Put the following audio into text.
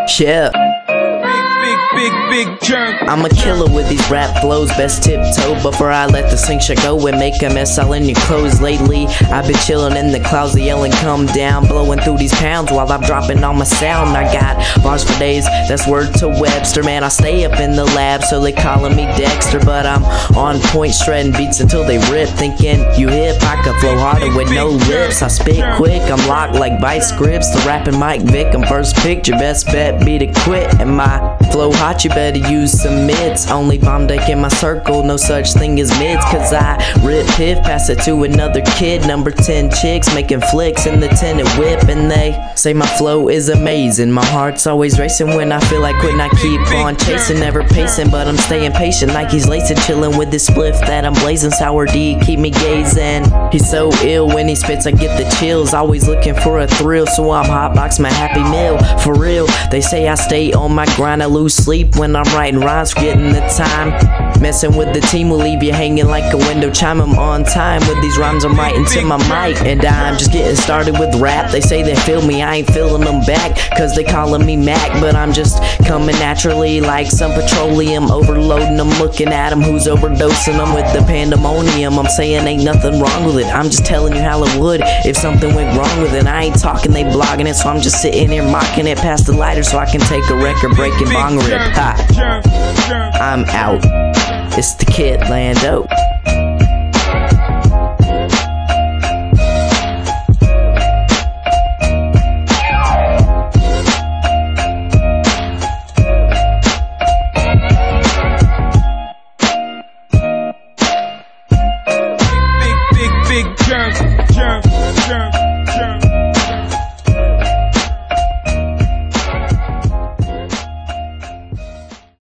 Yeah. Big jerk. I'm a killer with these rap flows, best tiptoe before I let the sink shit go and make a mess all in your clothes. Lately, I've been chilling in the clouds, yelling come down, blowing through these pounds while I'm dropping on my sound. I got bars for days, that's word to Webster. Man, I stay up in the lab, so they calling me Dexter, but I'm on point shredding beats until they rip. Thinking you hip, I could flow harder with no lips. I spit quick, I'm locked like vice grips. The rapping Mike Vick, I'm first picked. Your best bet be to quit. And my flow hot, you better use some mids. Only bomb deck in my circle, no such thing as mids. Cause I rip piff, pass it to another kid. Number 10 chicks making flicks in the tinted whip. And they say my flow is amazing. My heart's always racing when I feel like quitting. I keep on chasing, never pacing, but I'm staying patient. Nike's lacing, chilling with this spliff that I'm blazing. Sour D, keep me gazing. He's so ill when he spits, I get the chills. Always looking for a thrill, so I'm hotbox my happy meal. For real, they say I stay on my grind. I lose sleep when I'm writing rhymes, forgetting the time. Messing with the team will leave you hanging like a window chime. I'm on time with these rhymes, I'm writing to my mic. And I'm just getting started with rap. They say they feel me, I ain't feeling them back, cause they calling me Mac. But I'm just coming naturally like some petroleum. Overloading them, looking at them, who's overdosing them with the pandemonium. I'm saying ain't nothing wrong with it, I'm just telling you how it would if something went wrong with it. I ain't talking, they blogging it, so I'm just sitting here mocking it. Past the lighter so I can take a record breaking bong rip. Ha. I'm out. It's the kid Lando.